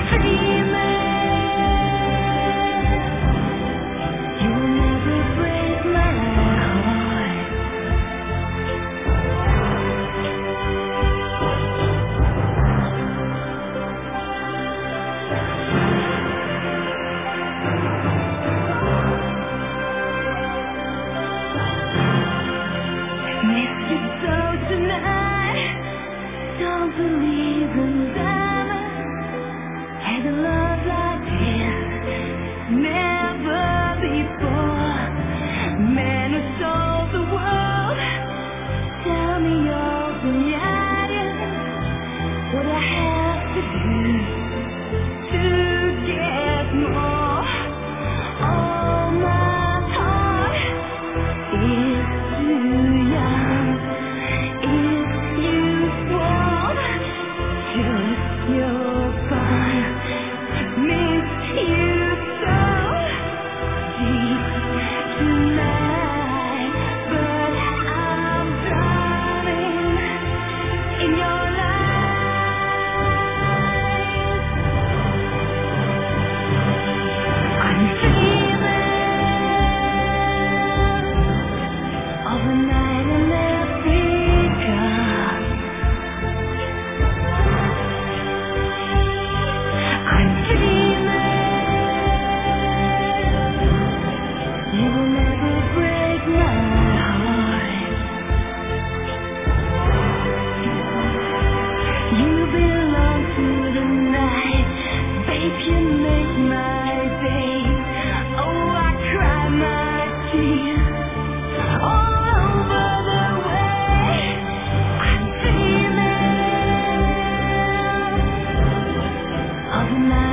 Don't believe in diamonds. Had a love like this never before. Man who sold the world. Tell me your opinion. What I have to do to get more. All my heart is too young. If you want, just you're gone. Miss you so deep tonight, but I'm drowning in your life. I'm dreaming of a night in Africa. I'm dreaming you will never break my heart. You belong to the night, babe. You make my day. Oh, I cry my tears all over the way. I'm dreaming of a night.